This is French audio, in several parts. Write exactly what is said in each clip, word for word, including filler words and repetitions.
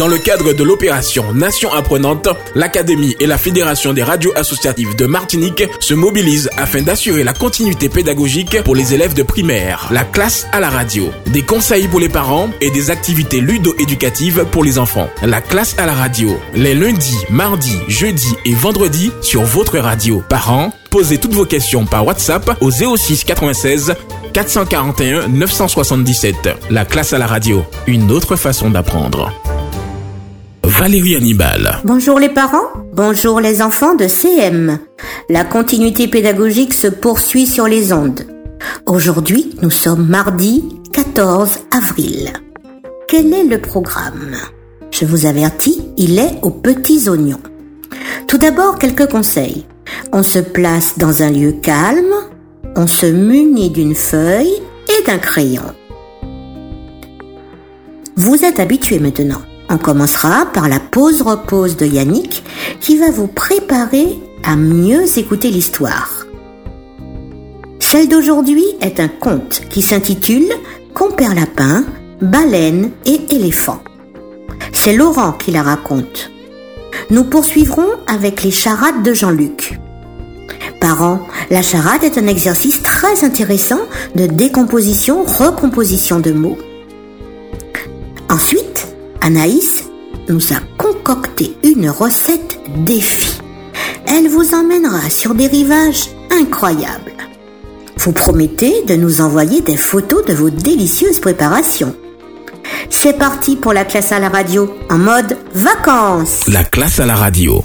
Dans le cadre de l'opération Nation Apprenante, l'Académie et la Fédération des radios associatives de Martinique se mobilisent afin d'assurer la continuité pédagogique pour les élèves de primaire. La classe à la radio, des conseils pour les parents et des activités ludo-éducatives pour les enfants. La classe à la radio, les lundis, mardis, jeudis et vendredis sur votre radio. Parents, posez toutes vos questions par WhatsApp au zéro six quatre-vingt-seize quatre cent quarante et un neuf cent soixante-dix-sept. La classe à la radio, une autre façon d'apprendre. Valérie Hannibal. Bonjour les parents, bonjour les enfants de C M. La continuité pédagogique se poursuit sur les ondes. Aujourd'hui, nous sommes mardi quatorze avril. Quel est le programme ? Je vous avertis, il est aux petits oignons. Tout d'abord, quelques conseils. On se place dans un lieu calme, on se munit d'une feuille et d'un crayon. Vous êtes habitués maintenant. On commencera par la pause-repose de Yannick qui va vous préparer à mieux écouter l'histoire. Celle d'aujourd'hui est un conte qui s'intitule « Compère lapin, baleine et éléphant ». C'est Laurent qui la raconte. Nous poursuivrons avec les charades de Jean-Luc. Parents, la charade est un exercice très intéressant de décomposition-recomposition de mots. Ensuite, Anaïs nous a concocté une recette défi. Elle vous emmènera sur des rivages incroyables. Vous promettez de nous envoyer des photos de vos délicieuses préparations. C'est parti pour la classe à la radio en mode vacances. La classe à la radio.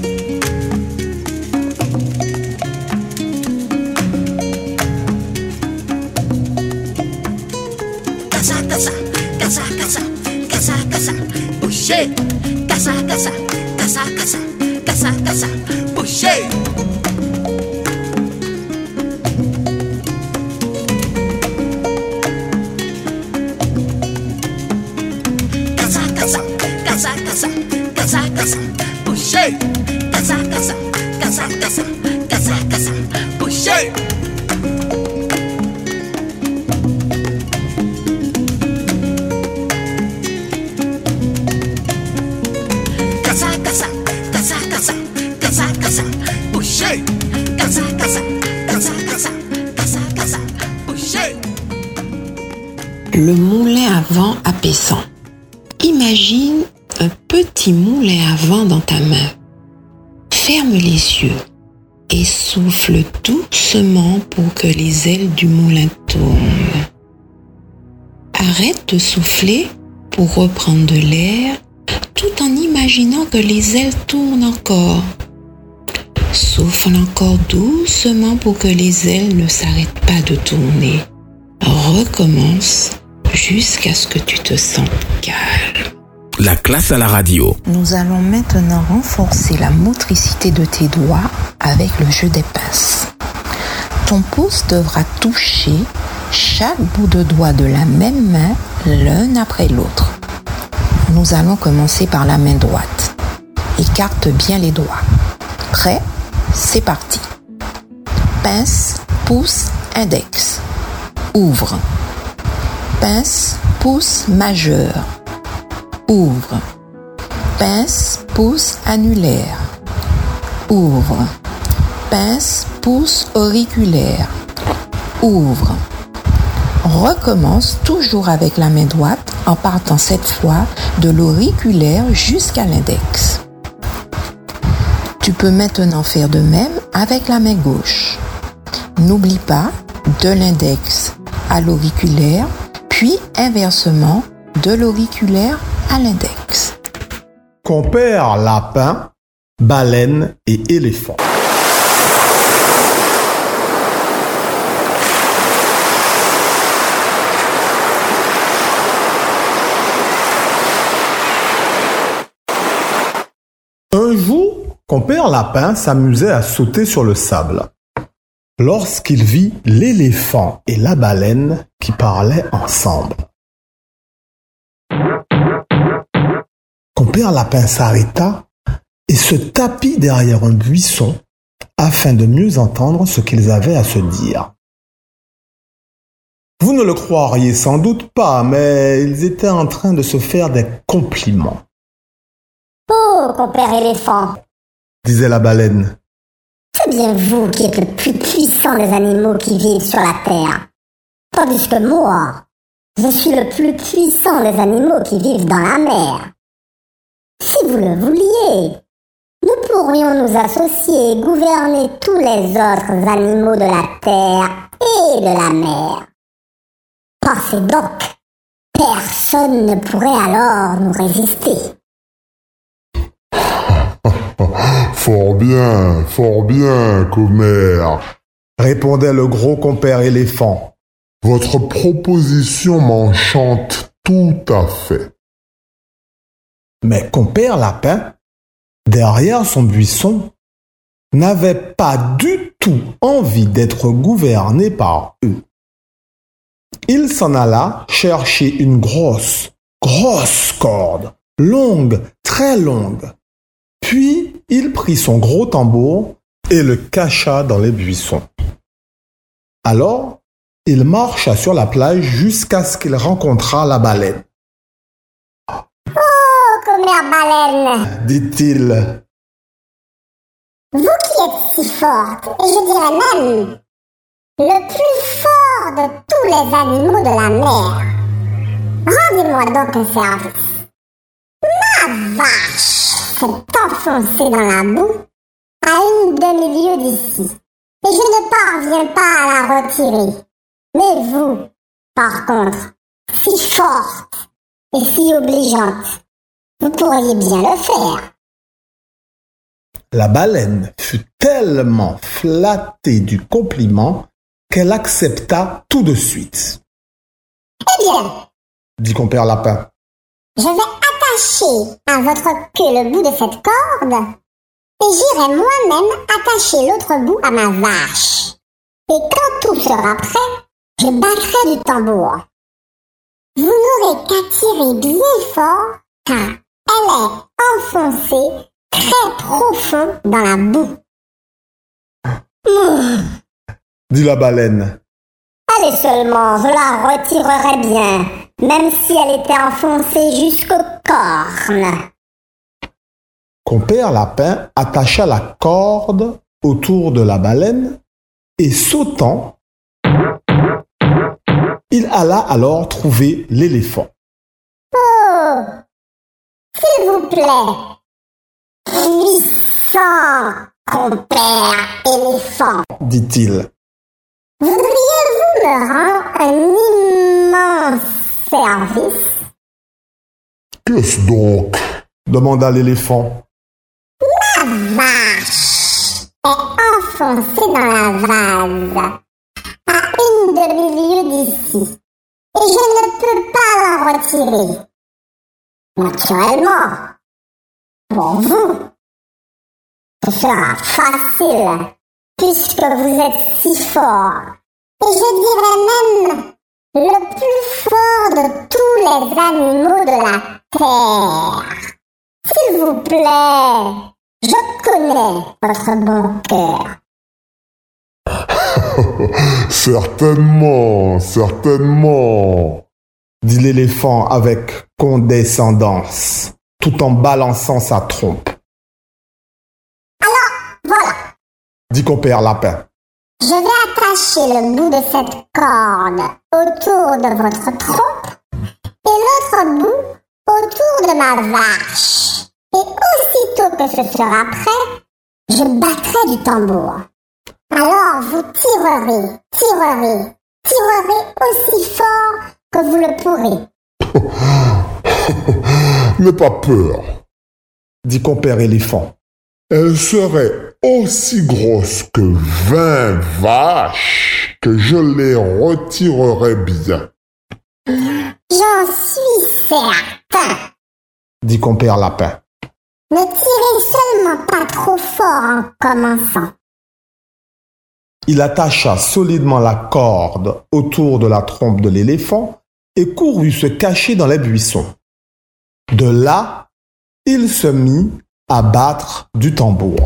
Casa, casa, casa, casa. Casa, casa, boucher. Casa, casa, casa, casa, casa, casa, boucher. Casa, casa, casa, casa, casa, casa, boucher. Casa, casa, casa, casa, casa, casa, boucher. Casa, casa, casa, casa, casa, casa, boucher. Casa, casa, casa, casa, casa, casa, boucher. Le moulin à vent apaisant. Imagine un petit moulin à vent dans ta main. Ferme les yeux et souffle doucement pour que les ailes du moulin tournent. Arrête de souffler pour reprendre de l'air tout en imaginant que les ailes tournent encore. Souffle encore doucement pour que les ailes ne s'arrêtent pas de tourner. Recommence jusqu'à ce que tu te sentes calme. La classe à la radio. Nous allons maintenant renforcer la motricité de tes doigts avec le jeu des pinces. Ton pouce devra toucher chaque bout de doigt de la même main l'un après l'autre. Nous allons commencer par la main droite. Écarte bien les doigts. Prêt ? C'est parti. Pince, pouce, index. Ouvre. Pince, pouce majeur. Ouvre. Pince, pouce annulaire. Ouvre. Pince, pouce auriculaire. Ouvre. Recommence toujours avec la main droite en partant cette fois de l'auriculaire jusqu'à l'index. Tu peux maintenant faire de même avec la main gauche. N'oublie pas de l'index à l'auriculaire, puis inversement de l'auriculaire à l'index. Compère lapin, baleine et éléphant. Un jour, compère lapin s'amusait à sauter sur le sable lorsqu'il vit l'éléphant et la baleine qui parlaient ensemble. Compère lapin s'arrêta et se tapit derrière un buisson afin de mieux entendre ce qu'ils avaient à se dire. Vous ne le croiriez sans doute pas, mais ils étaient en train de se faire des compliments. Oh, compère éléphant, disait la baleine. c'est bien vous qui êtes le plus puissant des animaux qui vivent sur la terre. Tandis que moi, je suis le plus puissant des animaux qui vivent dans la mer. Si vous le vouliez, nous pourrions nous associer et gouverner tous les autres animaux de la terre et de la mer. Pensez donc, personne ne pourrait alors nous résister. Fort bien, fort bien, commère, Répondait le gros compère éléphant. votre proposition m'enchante tout à fait. Mais compère lapin, derrière son buisson, n'avait pas du tout envie d'être gouverné par eux. Il s'en alla chercher une grosse, grosse corde, longue, très longue. Puis il prit son gros tambour et le cacha dans les buissons. Alors, il marcha sur la plage jusqu'à ce qu'il rencontrât la baleine. Oh, commère baleine, Dit-il, vous qui êtes si forte, et je dirais même le plus fort de tous les animaux de la mer, rendez-moi donc un service. Ma vache s'est enfoncée dans la boue à une demi-lieue d'ici, et je ne parviens pas à la retirer. Mais vous, par contre, si forte et si obligeante, vous pourriez bien le faire. la baleine fut tellement flattée du compliment qu'elle accepta tout de suite. Eh bien, Dit compère lapin. je vais attacher à votre queue le bout de cette corde et j'irai moi-même attacher l'autre bout à ma vache. Et quand tout sera prêt, je battrai du tambour. Vous n'aurez qu'à tirer bien fort car elle est enfoncée très profond dans la boue. Dit la baleine. Allez seulement, je la retirerai bien, même si elle était enfoncée jusqu'aux cornes. Compère lapin attacha la corde autour de la baleine et sautant, il alla alors trouver l'éléphant. Oh, s'il vous plaît, puissant compère éléphant, Dit-il. voudriez-vous me rendre un immense service? Qu'est-ce donc? Demanda l'éléphant. La vache est enfoncée dans la vase, à une demi-lieue d'ici, et je ne peux pas la retirer. Naturellement, pour vous, ce sera facile, puisque vous êtes si fort, et je dirais même le plus fort de tous les animaux de la terre. S'il vous plaît, je connais votre bon cœur. Certainement, certainement, Dit l'éléphant avec condescendance, tout en balançant sa trompe. Voilà, Dit compère lapin. je vais attacher le bout de cette corde autour de votre trompe et l'autre bout autour de ma vache. Et aussitôt que ce sera prêt, je battrai du tambour. Alors vous tirerez, tirerez, tirerez aussi fort que vous le pourrez. n'aie pas peur. Dit compère éléphant. Elle serait aussi grosse que vingt vaches que je les retirerai bien. J'en suis certain. Dit compère lapin. Ne tirez seulement pas trop fort en commençant. Il attacha solidement la corde autour de la trompe de l'éléphant et courut se cacher dans les buissons. De là, il se mit à battre du tambour.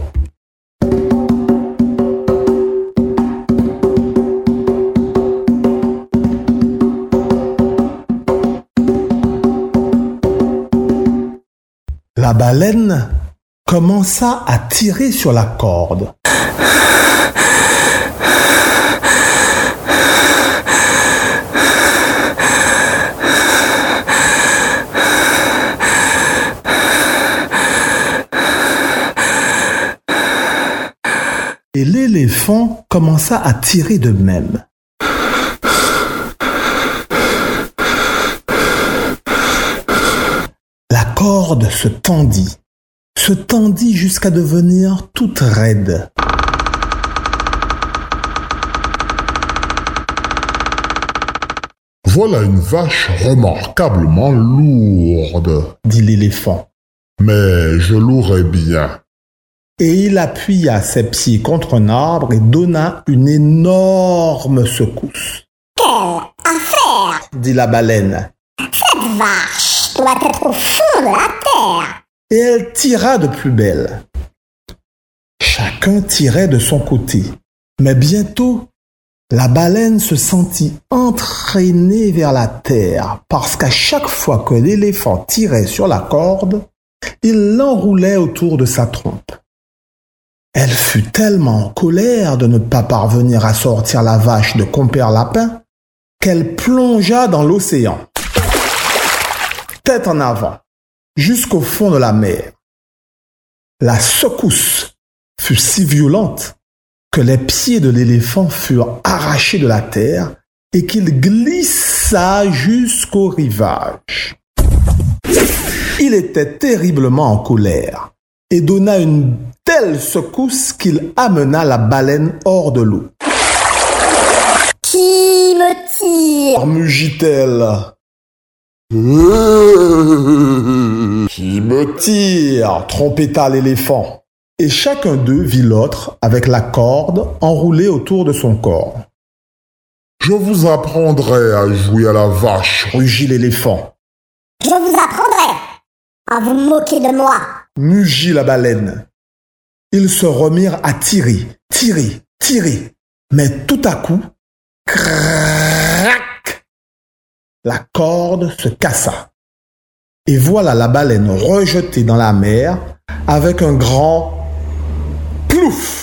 La baleine commença à tirer sur la corde. Et l'éléphant commença à tirer de même. La corde se tendit, se tendit jusqu'à devenir toute raide. Voilà une vache remarquablement lourde, dit l'éléphant. Mais je louerai bien. Et il appuya ses pieds contre un arbre et donna une énorme secousse. Quelle affaire! Dit la baleine. Cette vache doit être au fond de la terre. Et elle tira de plus belle. Chacun tirait de son côté. Mais bientôt, la baleine se sentit entraînée vers la terre parce qu'à chaque fois que l'éléphant tirait sur la corde, il l'enroulait autour de sa trompe. Elle fut tellement en colère de ne pas parvenir à sortir la vache de Compère Lapin qu'elle plongea dans l'océan, tête en avant, jusqu'au fond de la mer. La secousse fut si violente que les pieds de l'éléphant furent arrachés de la terre et qu'il glissa jusqu'au rivage. Il était terriblement en colère et donna une telle secousse qu'il amena la baleine hors de l'eau. Qui me tire? Mugit-elle. Qui me tire? Trompetta l'éléphant. Et chacun d'eux vit l'autre avec la corde enroulée autour de son corps. Je vous apprendrai à jouer à la vache, rugit l'éléphant. Je vous apprendrai à vous moquer de moi, mugit la baleine. Ils se remirent à tirer, tirer, tirer. Mais tout à coup, crac, la corde se cassa. Et voilà la baleine rejetée dans la mer avec un grand plouf.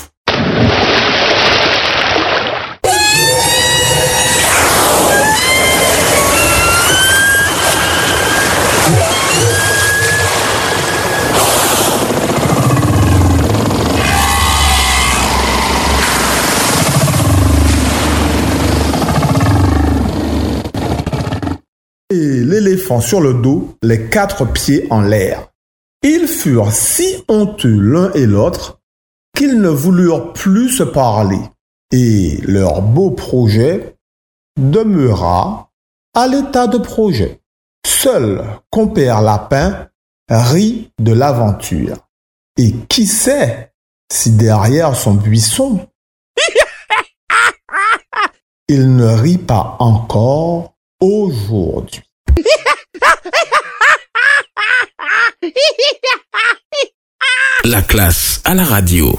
Et l'éléphant sur le dos, les quatre pieds en l'air. Ils furent si honteux l'un et l'autre qu'ils ne voulurent plus se parler. Et leur beau projet demeura à l'état de projet. Seul Compère Lapin rit de l'aventure. Et qui sait si derrière son buisson, il ne rit pas encore aujourd'hui. La classe à la radio.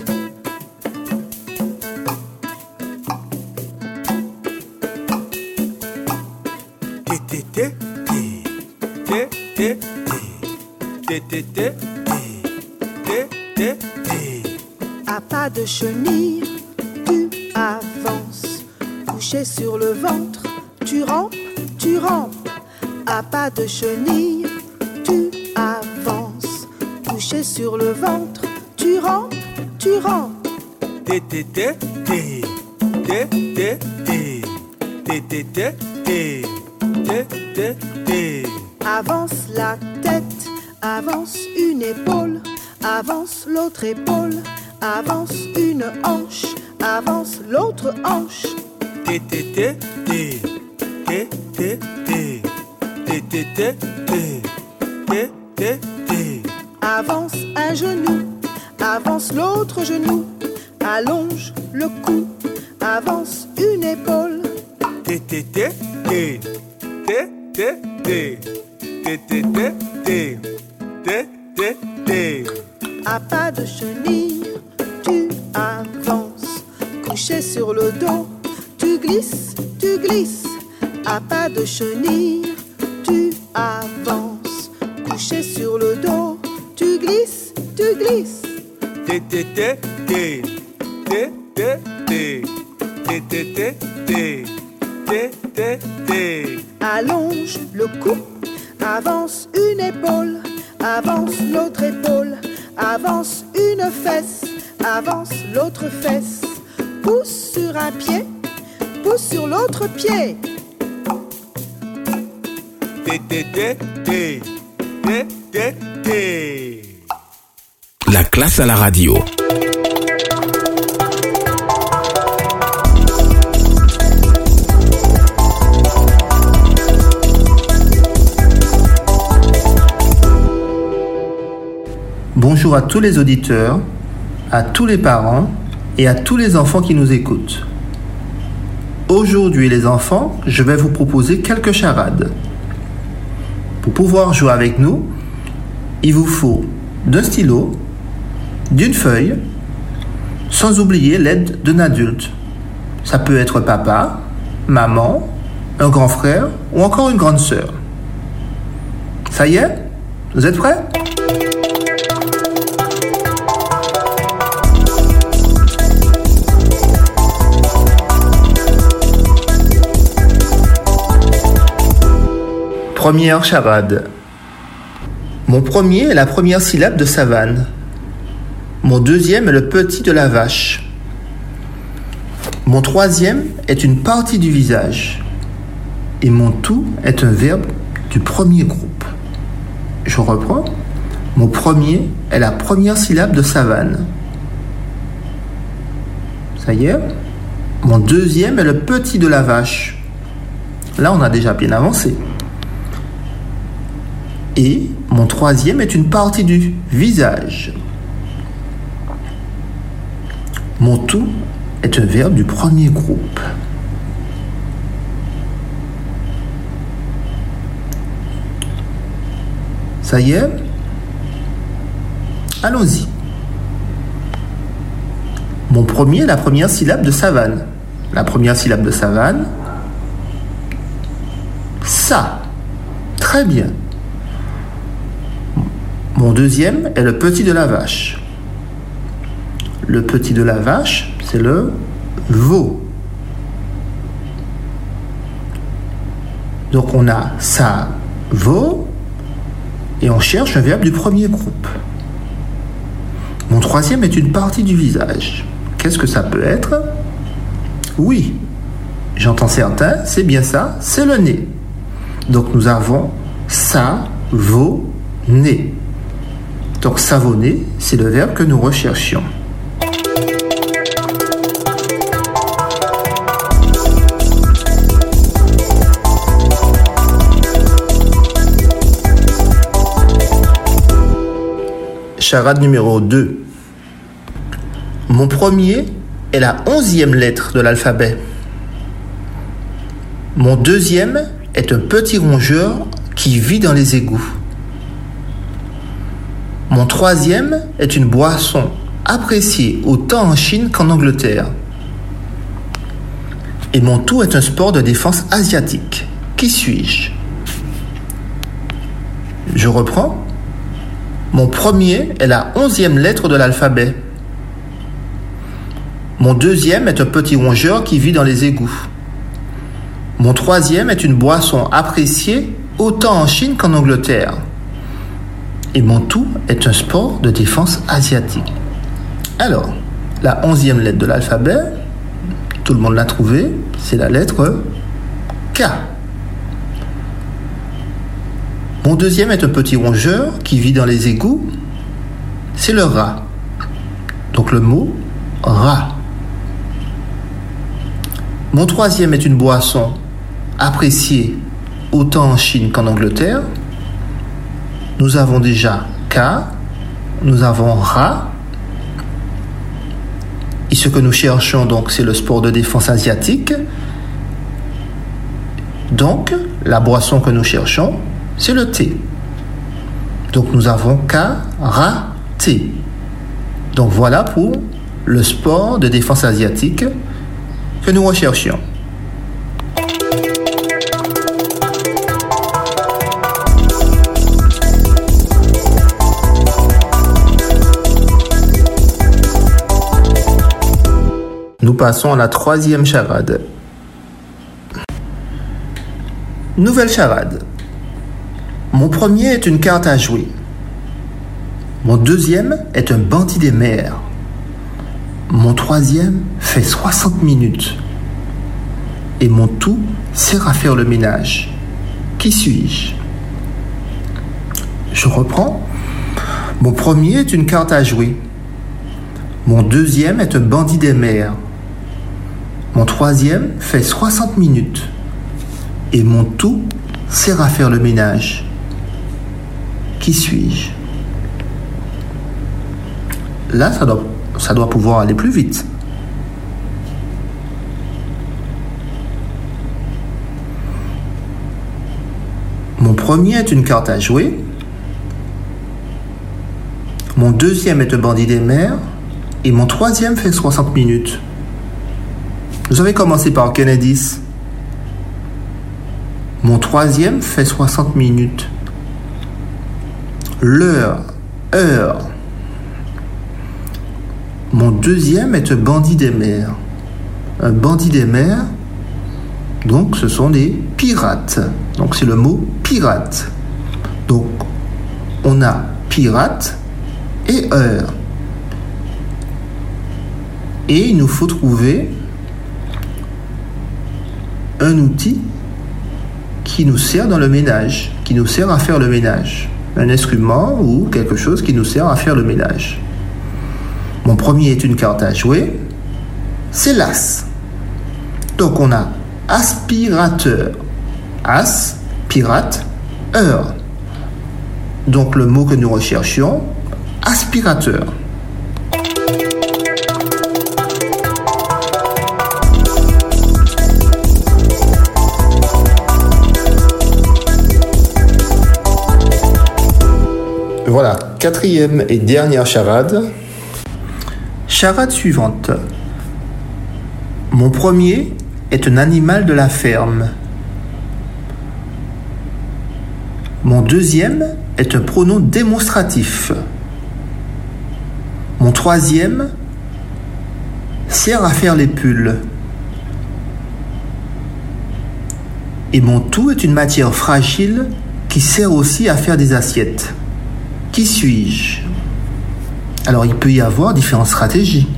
À pas de chenille, tu avances. Couché sur le ventre, tu rampes, tu rampes. À pas de chenille, tu avances. Couché sur le ventre, tu rampes, tu rampes. Té té té té té té té té té té té té té té. Avance la tête, avance une épaule, avance l'autre épaule, avance une hanche, avance l'autre hanche. Té té té té té té té té té té té té té té. Avance un genou, avance l'autre genou, allonge le cou, avance une épaule. Té té té té té té té té té té té té té té. À pas de chenille, tu avances. Couché sur le dos, tu glisses, tu glisses. À pas de chenille, tu avances. Couché sur le dos, glisse. T T T T T T T T T T T T T T. Allonge le cou, avance une épaule, avance l'autre épaule, avance une fesse, avance l'autre fesse. Pousse sur un pied, pousse sur l'autre pied. T T T T T T T. La classe à la radio. Bonjour à tous les auditeurs, à tous les parents et à tous les enfants qui nous écoutent. Aujourd'hui les enfants, je vais vous proposer quelques charades. Pour pouvoir jouer avec nous, il vous faut d'un stylo, d'une feuille, sans oublier l'aide d'un adulte. Ça peut être papa, maman, un grand frère ou encore une grande sœur. Ça y est? Vous êtes prêts? Première charade. Mon premier est la première syllabe de savane. Mon deuxième est le petit de la vache. Mon troisième est une partie du visage. Et mon tout est un verbe du premier groupe. Je reprends. Mon premier est la première syllabe de savane. Ça y est. Mon deuxième est le petit de la vache. Là, on a déjà bien avancé. Et mon troisième est une partie du visage. Mon tout est un verbe du premier groupe. Ça y est? Allons-y. Mon premier est la première syllabe de savane. La première syllabe de savane. Ça. Très bien. Mon deuxième est le petit de la vache. Le petit de la vache, c'est le veau. Donc on a ça, veau, et on cherche un verbe du premier groupe. Mon troisième est une partie du visage. Qu'est-ce que ça peut être? Oui, j'entends certains, c'est bien ça, c'est le nez. Donc nous avons ça, veau, nez. Donc savonner, c'est le verbe que nous recherchions. Charade numéro deux. Mon premier est la onzième lettre de l'alphabet. Mon deuxième est un petit rongeur qui vit dans les égouts. Mon troisième est une boisson appréciée autant en Chine qu'en Angleterre. Et mon tout est un sport de défense asiatique. Qui suis-je? Je reprends. Mon premier est la onzième lettre de l'alphabet. Mon deuxième est un petit rongeur qui vit dans les égouts. Mon troisième est une boisson appréciée autant en Chine qu'en Angleterre. Et mon tout est un sport de défense asiatique. Alors, la onzième lettre de l'alphabet, tout le monde l'a trouvé, c'est la lettre K. Mon deuxième est un petit rongeur qui vit dans les égouts, c'est le rat. Donc le mot rat. Mon troisième est une boisson appréciée autant en Chine qu'en Angleterre. Nous avons déjà K, nous avons rat. Et ce que nous cherchons donc, c'est le sport de défense asiatique. Donc, la boisson que nous cherchons, c'est le thé. Donc, nous avons K, rat, thé. Donc, voilà pour le sport de défense asiatique que nous recherchions. Nous passons à la troisième charade. Nouvelle charade. Mon premier est une carte à jouer. Mon deuxième est un bandit des mers. Mon troisième fait soixante minutes. Et mon tout sert à faire le ménage. Qui suis-je? Je reprends. Mon premier est une carte à jouer. Mon deuxième est un bandit des mers. Mon troisième fait soixante minutes. Et mon tout sert à faire le ménage. Qui suis-je? Là, ça doit, ça doit pouvoir aller plus vite. Mon premier est une carte à jouer. Mon deuxième est un bandit des mers. Et mon troisième fait soixante minutes. Vous avez commencé par quel indice? Mon troisième fait soixante minutes. L'heure, heure. Mon deuxième est un bandit des mers. Un bandit des mers, donc ce sont des pirates. Donc c'est le mot pirate. Donc on a pirate et heure. Et il nous faut trouver un outil qui nous sert dans le ménage, qui nous sert à faire le ménage. Un instrument ou quelque chose qui nous sert à faire le ménage. Mon premier est une carte à jouer, c'est l'as. Donc on a aspirateur, as, pirate, heure. Donc le mot que nous recherchions, aspirateur. Voilà, quatrième et dernière charade. Charade suivante. Mon premier est un animal de la ferme. Mon deuxième est un pronom démonstratif. Mon troisième sert à faire les pulls. Et mon tout est une matière fragile qui sert aussi à faire des assiettes. Qui suis-je? Alors il peut y avoir différentes stratégies.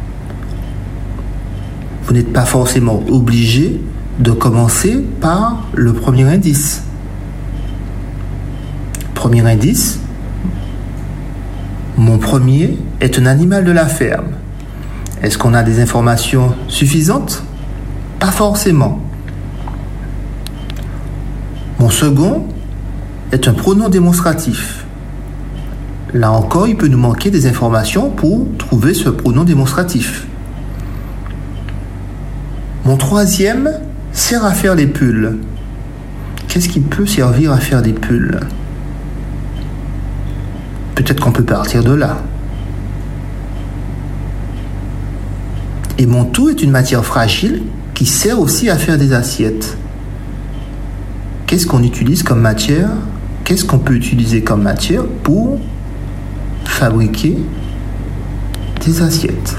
Vous n'êtes pas forcément obligé de commencer par le premier indice. Premier indice, mon premier est un animal de la ferme. Est-ce qu'on a des informations suffisantes? Pas forcément. Mon second est un pronom démonstratif. Là encore, il peut nous manquer des informations pour trouver ce pronom démonstratif. Mon troisième sert à faire les pulls. Qu'est-ce qui peut servir à faire des pulls? Peut-être qu'on peut partir de là. Et mon tout est une matière fragile qui sert aussi à faire des assiettes. Qu'est-ce qu'on utilise comme matière? Qu'est-ce qu'on peut utiliser comme matière pour fabriquer des assiettes?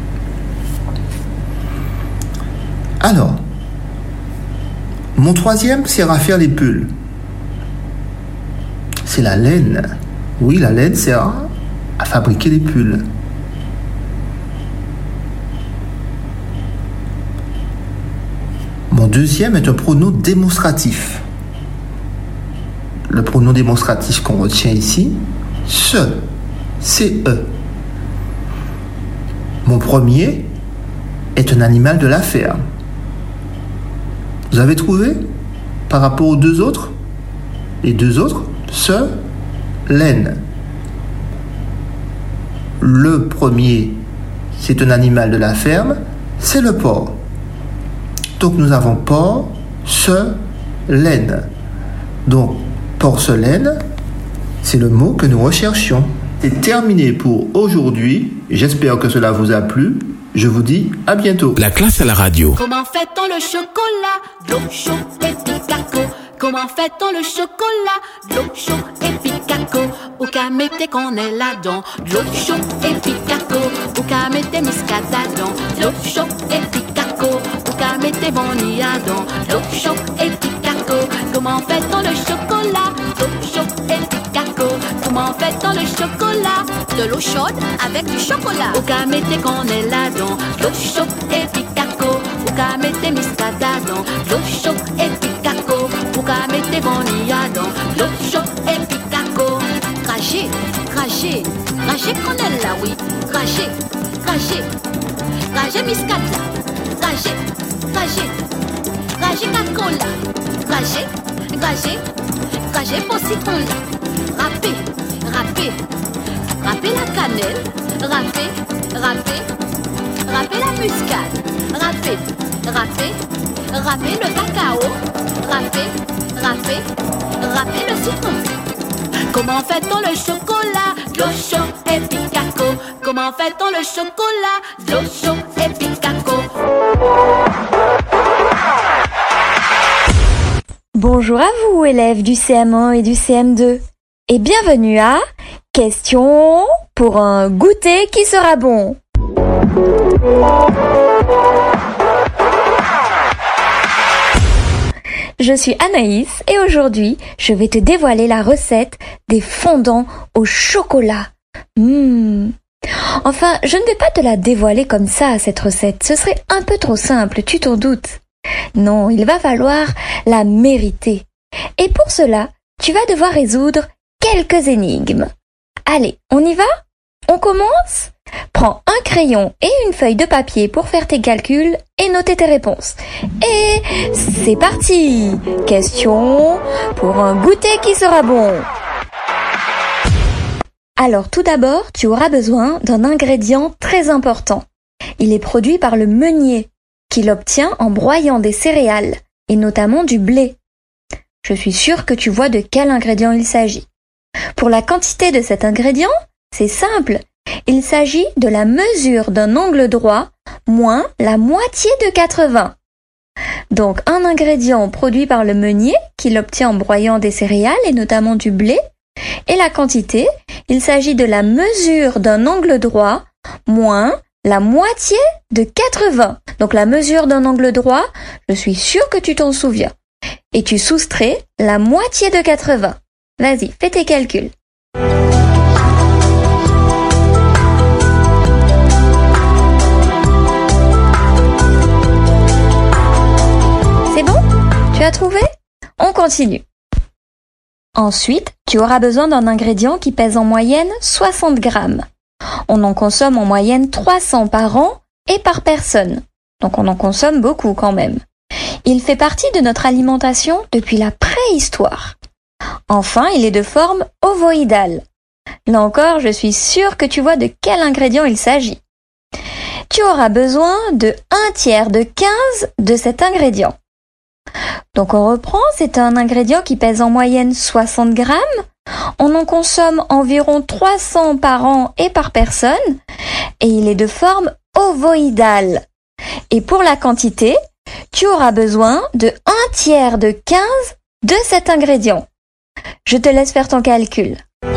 Alors, mon troisième sert à faire les pulls. C'est la laine. Oui, la laine sert à fabriquer les pulls. Mon deuxième est un pronom démonstratif. Le pronom démonstratif qu'on retient ici, ce. C E. Mon premier est un animal de la ferme. Vous avez trouvé par rapport aux deux autres? Les deux autres, ce, laine. Le premier, c'est un animal de la ferme, c'est le porc. Donc nous avons porc, ce, laine. Donc porcelaine, c'est le mot que nous recherchions. C'est terminé pour aujourd'hui. J'espère que cela vous a plu. Je vous dis à bientôt. La classe à la radio. Comment fait-on le chocolat? De l'eau chaude et picaco. Comment fait-on le chocolat? De l'eau chaude et picaco. Ou qu'à mettre qu'on est là-dedans. De l'eau chaude et picaco. Ou qu'à mettre muscade là-dedans. l'eau chaude et picaco, ou qu'à mettre vanille dans l'eau chaude et picaco. Comment fait-on le chocolat? L'eau chaude et picaco. Comment fait-on le chocolat? De l'eau chaude avec du chocolat. Ou qu'à mettre qu'on est là-dedans, l'eau chaude et picaco, ou qu'à mettre muscada dans l'eau chaude et picaco, ou qu'à mettre vanille dans l'eau chaude et picaco. Cracher, cracher, cracher qu'on est là, oui, cracher, cracher, cracher muscada, cracher, cracher, cracher cacola, cracher, cracher, cracher pour citron là, râper, râper, râper la cannelle, râper, râper, râper la muscade, râper, râper, râper le cacao, râper, râper, râper le citron. Comment fait-on le chocolat? De l'eau chaude et picaco. Comment fait-on le chocolat? De l'eau chaude et picaco. Bonjour à vous, élèves du C M un et du C M deux. Et bienvenue à Question pour un goûter qui sera bon. Je suis Anaïs et aujourd'hui, je vais te dévoiler la recette des fondants au chocolat. Mmh. Enfin, je ne vais pas te la dévoiler comme ça, cette recette. Ce serait un peu trop simple, tu t'en doutes. Non, il va falloir la mériter. Et pour cela, tu vas devoir résoudre quelques énigmes. Allez, on y va? On commence? Prends un crayon et une feuille de papier pour faire tes calculs et noter tes réponses. Et c'est parti! Question pour un goûter qui sera bon. Alors tout d'abord, tu auras besoin d'un ingrédient très important. Il est produit par le meunier, qui l'obtient en broyant des céréales, et notamment du blé. Je suis sûre que tu vois de quel ingrédient il s'agit. Pour la quantité de cet ingrédient, c'est simple. Il s'agit de la mesure d'un angle droit moins la moitié de quatre-vingts. Donc un ingrédient produit par le meunier, qui l'obtient en broyant des céréales et notamment du blé, et la quantité, il s'agit de la mesure d'un angle droit moins la moitié de quatre-vingts. Donc la mesure d'un angle droit, je suis sûre que tu t'en souviens. Et tu soustrais la moitié de quatre-vingts. Vas-y, fais tes calculs. C'est bon? Tu as trouvé? On continue. Ensuite, tu auras besoin d'un ingrédient qui pèse en moyenne soixante grammes. On en consomme en moyenne trois cents par an et par personne. Donc on en consomme beaucoup quand même. Il fait partie de notre alimentation depuis la préhistoire. Enfin, il est de forme ovoïdale. Là encore, je suis sûre que tu vois de quel ingrédient il s'agit. Tu auras besoin de un tiers de quinze de cet ingrédient. Donc on reprend, c'est un ingrédient qui pèse en moyenne soixante grammes. On en consomme environ trois cents par an et par personne. Et il est de forme ovoïdale. Et pour la quantité, tu auras besoin de un tiers de quinze de cet ingrédient. Je te laisse faire ton calcul.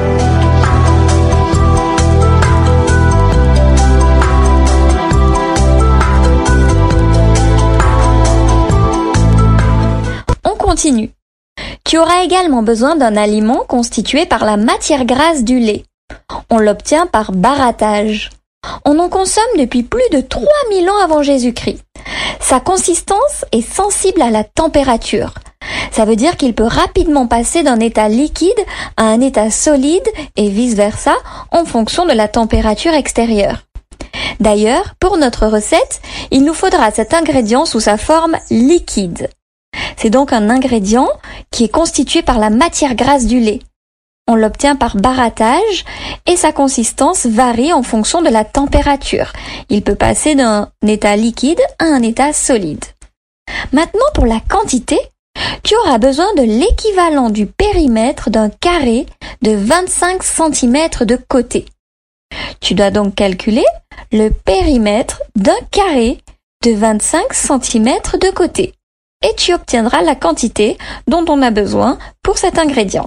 On continue. Tu auras également besoin d'un aliment constitué par la matière grasse du lait. On l'obtient par barattage. On en consomme depuis plus de trois mille ans avant Jésus-Christ. Sa consistance est sensible à la température. Ça veut dire qu'il peut rapidement passer d'un état liquide à un état solide et vice-versa en fonction de la température extérieure. D'ailleurs, pour notre recette, il nous faudra cet ingrédient sous sa forme liquide. C'est donc un ingrédient qui est constitué par la matière grasse du lait. On l'obtient par barattage et sa consistance varie en fonction de la température. Il peut passer d'un état liquide à un état solide. Maintenant, pour la quantité, tu auras besoin de l'équivalent du périmètre d'un carré de vingt-cinq centimètres de côté. Tu dois donc calculer le périmètre d'un carré de vingt-cinq centimètres de côté. Et tu obtiendras la quantité dont on a besoin pour cet ingrédient.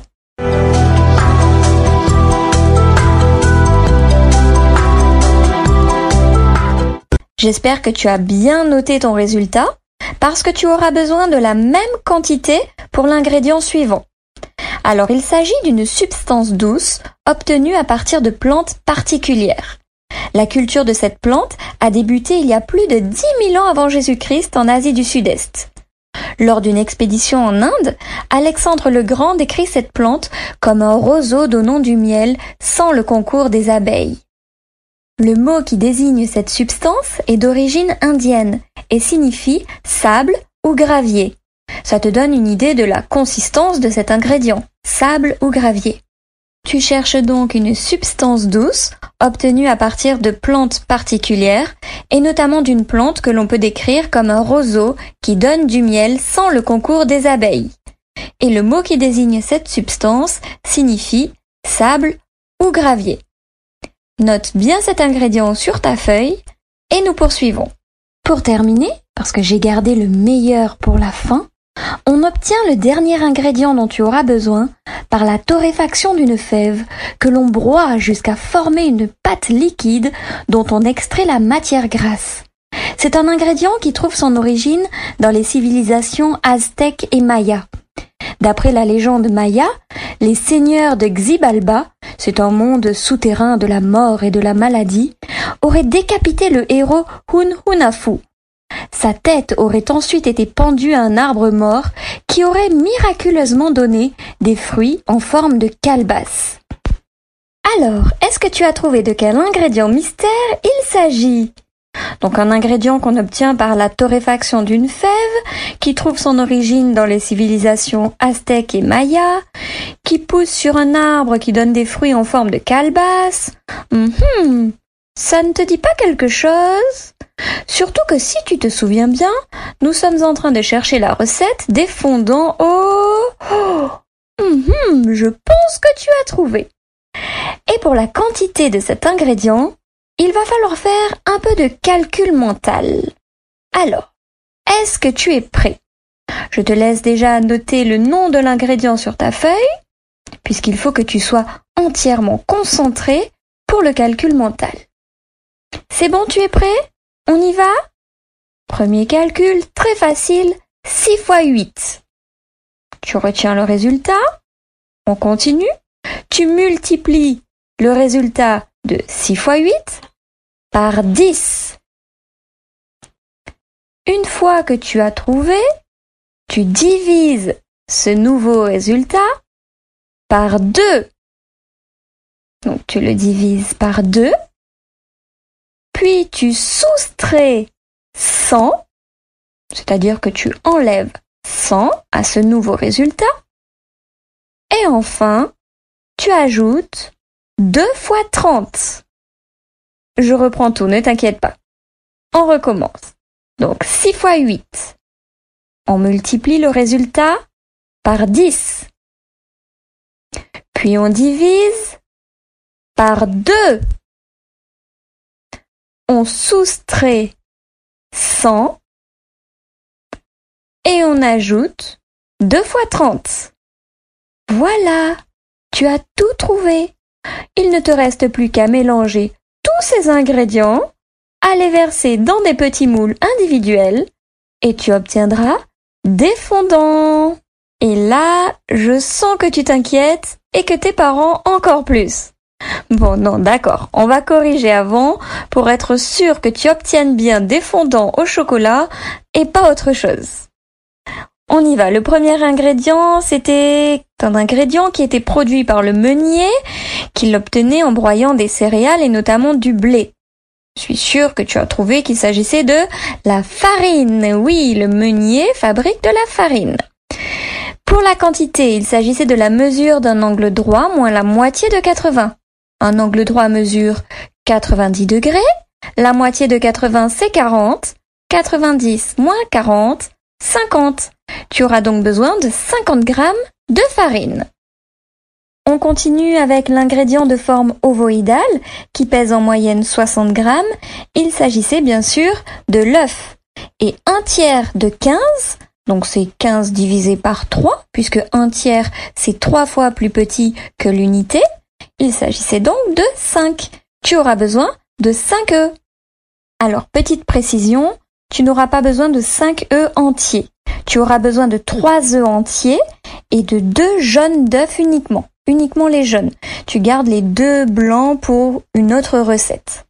J'espère que tu as bien noté ton résultat parce que tu auras besoin de la même quantité pour l'ingrédient suivant. Alors il s'agit d'une substance douce obtenue à partir de plantes particulières. La culture de cette plante a débuté il y a plus de dix mille ans avant Jésus-Christ en Asie du Sud-Est. Lors d'une expédition en Inde, Alexandre le Grand décrit cette plante comme un roseau donnant du miel sans le concours des abeilles. Le mot qui désigne cette substance est d'origine indienne et signifie sable ou gravier. Ça te donne une idée de la consistance de cet ingrédient, sable ou gravier. Tu cherches donc une substance douce obtenue à partir de plantes particulières et notamment d'une plante que l'on peut décrire comme un roseau qui donne du miel sans le concours des abeilles. Et le mot qui désigne cette substance signifie sable ou gravier. Note bien cet ingrédient sur ta feuille et nous poursuivons. Pour terminer, parce que j'ai gardé le meilleur pour la fin, on obtient le dernier ingrédient dont tu auras besoin par la torréfaction d'une fève que l'on broie jusqu'à former une pâte liquide dont on extrait la matière grasse. C'est un ingrédient qui trouve son origine dans les civilisations aztèques et mayas. D'après la légende maya, les seigneurs de Xibalba, c'est un monde souterrain de la mort et de la maladie, auraient décapité le héros Hun-Hunafu. Sa tête aurait ensuite été pendue à un arbre mort qui aurait miraculeusement donné des fruits en forme de calebasse. Alors, est-ce que tu as trouvé de quel ingrédient mystère il s'agit ? Donc un ingrédient qu'on obtient par la torréfaction d'une fève, qui trouve son origine dans les civilisations aztèques et mayas, qui pousse sur un arbre qui donne des fruits en forme de calebasse. Hum, ça ne te dit pas quelque chose ? Surtout que si tu te souviens bien, nous sommes en train de chercher la recette des fondants au... Oh, hum, je pense que tu as trouvé. Et pour la quantité de cet ingrédient, il va falloir faire un peu de calcul mental. Alors, est-ce que tu es prêt ? Je te laisse déjà noter le nom de l'ingrédient sur ta feuille, puisqu'il faut que tu sois entièrement concentré pour le calcul mental. C'est bon, tu es prêt ? On y va ? Premier calcul, très facile, six fois huit. Tu retiens le résultat. On continue. Tu multiplies le résultat de six fois huit par dix. Une fois que tu as trouvé, tu divises ce nouveau résultat par deux. Donc tu le divises par deux. Puis tu soustrais cent, c'est-à-dire que tu enlèves cent à ce nouveau résultat. Et enfin, tu ajoutes deux fois trente. Je reprends tout, ne t'inquiète pas. On recommence. Donc six fois huit. On multiplie le résultat par dix. Puis on divise par deux. On soustrait cent et on ajoute deux fois trente. Voilà, tu as tout trouvé. Il ne te reste plus qu'à mélanger tous ces ingrédients, à les verser dans des petits moules individuels et tu obtiendras des fondants. Et là, je sens que tu t'inquiètes et que tes parents encore plus. Bon, non, d'accord, on va corriger avant pour être sûr que tu obtiennes bien des fondants au chocolat et pas autre chose. On y va, le premier ingrédient, c'était un ingrédient qui était produit par le meunier, qui l'obtenait en broyant des céréales et notamment du blé. Je suis sûre que tu as trouvé qu'il s'agissait de la farine. Oui, le meunier fabrique de la farine. Pour la quantité, il s'agissait de la mesure d'un angle droit moins la moitié de quatre-vingts. Un angle droit mesure quatre-vingt-dix degrés, la moitié de quatre-vingts c'est quarante, quatre-vingt-dix moins quarante, cinquante. Tu auras donc besoin de cinquante grammes de farine. On continue avec l'ingrédient de forme ovoïdale qui pèse en moyenne soixante grammes. Il s'agissait bien sûr de l'œuf. Et un tiers de quinze, donc c'est quinze divisé par trois, puisque un tiers c'est trois fois plus petit que l'unité. Il s'agissait donc de cinq. Tu auras besoin de cinq œufs. Alors, petite précision, tu n'auras pas besoin de cinq œufs entiers. Tu auras besoin de trois œufs entiers et de deux jaunes d'œufs uniquement. Uniquement les jaunes. Tu gardes les deux blancs pour une autre recette.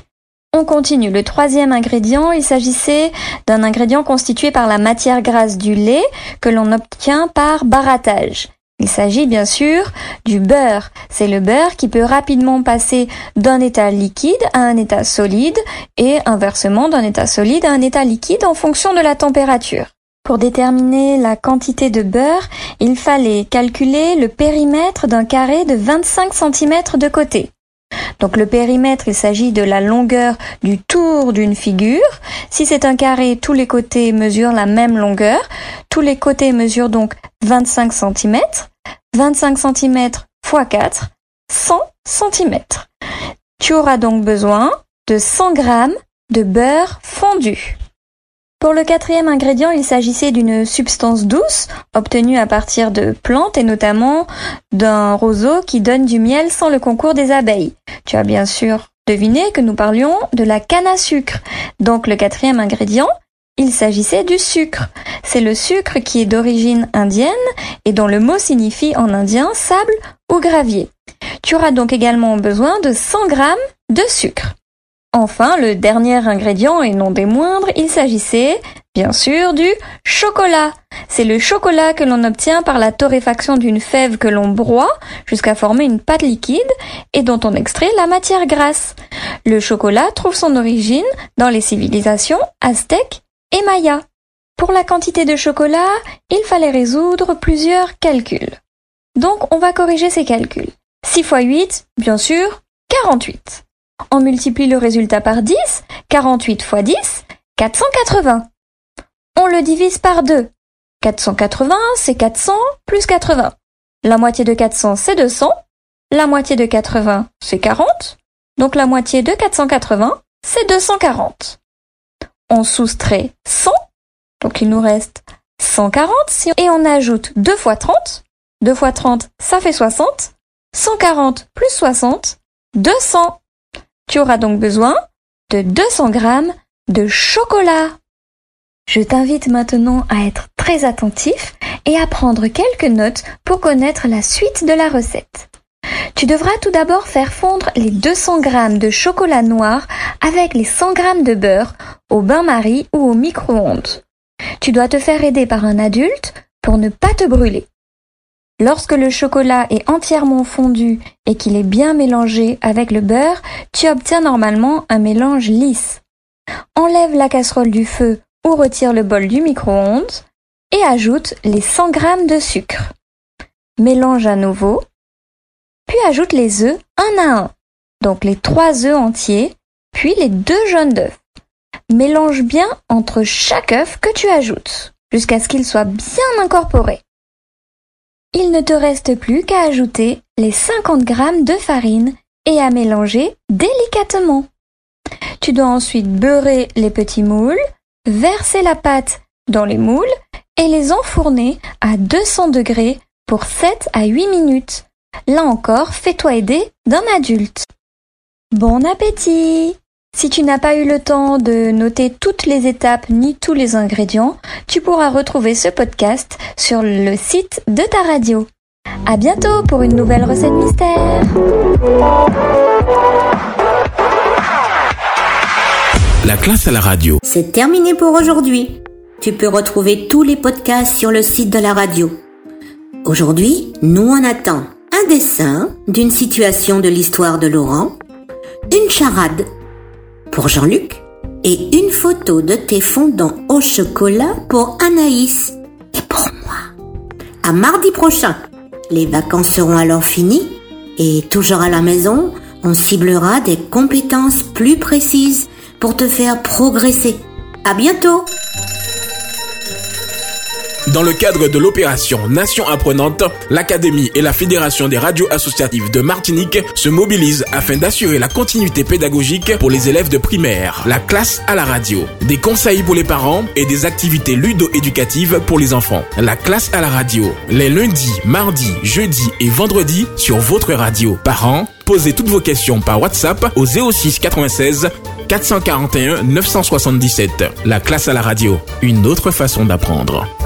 On continue. Le troisième ingrédient, il s'agissait d'un ingrédient constitué par la matière grasse du lait que l'on obtient par barattage. Il s'agit bien sûr du beurre. C'est le beurre qui peut rapidement passer d'un état liquide à un état solide et inversement d'un état solide à un état liquide en fonction de la température. Pour déterminer la quantité de beurre, il fallait calculer le périmètre d'un carré de vingt-cinq centimètres de côté. Donc le périmètre, il s'agit de la longueur du tour d'une figure. Si c'est un carré, tous les côtés mesurent la même longueur. Tous les côtés mesurent donc vingt-cinq centimètres. vingt-cinq centimètres fois quatre, cent centimètres. Tu auras donc besoin de cent grammes de beurre fondu. Pour le quatrième ingrédient, il s'agissait d'une substance douce obtenue à partir de plantes et notamment d'un roseau qui donne du miel sans le concours des abeilles. Tu as bien sûr deviné que nous parlions de la canne à sucre. Donc le quatrième ingrédient, il s'agissait du sucre. C'est le sucre qui est d'origine indienne et dont le mot signifie en indien sable ou gravier. Tu auras donc également besoin de cent grammes de sucre. Enfin, le dernier ingrédient, et non des moindres, il s'agissait, bien sûr, du chocolat. C'est le chocolat que l'on obtient par la torréfaction d'une fève que l'on broie jusqu'à former une pâte liquide et dont on extrait la matière grasse. Le chocolat trouve son origine dans les civilisations aztèques et mayas. Pour la quantité de chocolat, il fallait résoudre plusieurs calculs. Donc, on va corriger ces calculs. six fois huit, bien sûr, quarante-huit. On multiplie le résultat par dix, quarante-huit fois dix, quatre cent quatre-vingts. On le divise par deux. quatre cent quatre-vingts, c'est quatre cents plus quatre-vingts. La moitié de quatre cents, c'est deux cents. La moitié de quatre-vingts, c'est quarante. Donc la moitié de quatre cent quatre-vingts, c'est deux cent quarante. On soustrait cent, donc il nous reste cent quarante, et on ajoute deux fois trente. deux fois trente, ça fait soixante. cent quarante plus soixante, deux cents. Tu auras donc besoin de deux cents grammes de chocolat. Je t'invite maintenant à être très attentif et à prendre quelques notes pour connaître la suite de la recette. Tu devras tout d'abord faire fondre les deux cents grammes de chocolat noir avec les cent grammes de beurre au bain-marie ou au micro-ondes. Tu dois te faire aider par un adulte pour ne pas te brûler. Lorsque le chocolat est entièrement fondu et qu'il est bien mélangé avec le beurre, tu obtiens normalement un mélange lisse. Enlève la casserole du feu ou retire le bol du micro-ondes et ajoute les cent grammes de sucre. Mélange à nouveau, puis ajoute les œufs un à un, donc les trois œufs entiers, puis les deux jaunes d'œufs. Mélange bien entre chaque œuf que tu ajoutes, jusqu'à ce qu'il soit bien incorporé. Il ne te reste plus qu'à ajouter les cinquante grammes de farine et à mélanger délicatement. Tu dois ensuite beurrer les petits moules, verser la pâte dans les moules et les enfourner à deux cents degrés pour sept à huit minutes. Là encore, fais-toi aider d'un adulte. Bon appétit! Si tu n'as pas eu le temps de noter toutes les étapes ni tous les ingrédients, tu pourras retrouver ce podcast sur le site de ta radio. À bientôt pour une nouvelle recette mystère. La classe à la radio. C'est terminé pour aujourd'hui. Tu peux retrouver tous les podcasts sur le site de la radio. Aujourd'hui, nous on attend un dessin d'une situation de l'histoire de Laurent, une charade pour Jean-Luc et une photo de tes fondants au chocolat pour Anaïs et pour moi. À mardi prochain. Les vacances seront alors finies et toujours à la maison, on ciblera des compétences plus précises pour te faire progresser. À bientôt! Dans le cadre de l'opération Nation Apprenante, l'Académie et la Fédération des radios associatives de Martinique se mobilisent afin d'assurer la continuité pédagogique pour les élèves de primaire. La classe à la radio. Des conseils pour les parents et des activités ludo-éducatives pour les enfants. La classe à la radio. Les lundis, mardis, jeudis et vendredis sur votre radio. Parents, posez toutes vos questions par WhatsApp au zéro six quatre-vingt-seize quatre cent quarante et un neuf cent soixante-dix-sept. La classe à la radio. Une autre façon d'apprendre.